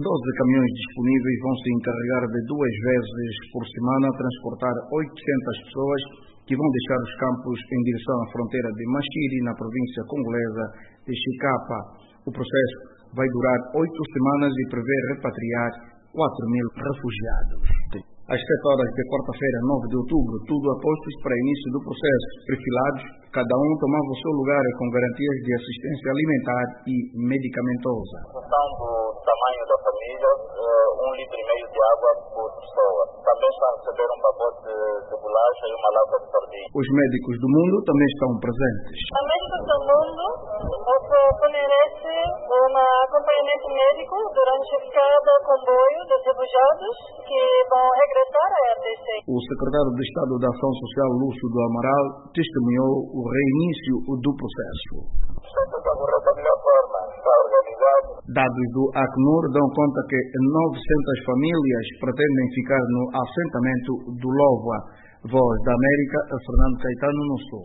12 caminhões disponíveis vão se encarregar de 2 vezes por semana transportar 800 pessoas que vão deixar os campos em direção à fronteira de Machiri, na província congolesa de Chicapa. O processo vai durar 8 semanas e prevê repatriar 4.000 refugiados. Às 7 horas de quarta-feira, 9 de outubro, tudo a postos para início do processo. Perfilados, cada um tomava o seu lugar com garantias de assistência alimentar e medicamentosa. Em função do tamanho da família, 1,5 litro de água por pessoa. Também estão a receber um pacote de bolacha e uma lata de sardinha. Os médicos do mundo também estão presentes. Os médicos do mundo fornecem um acompanhamento médico durante cada comboio dos refugiados que vão regressar à RDC. O secretário de Estado da Ação Social, Lúcio do Amaral, testemunhou o reinício do processo. Está correndo da melhor forma, está organizado. Dados do Acnur dão conta que 900 famílias pretendem ficar no assentamento do Louva. Voz da América, Fernando Caetano, no Sul.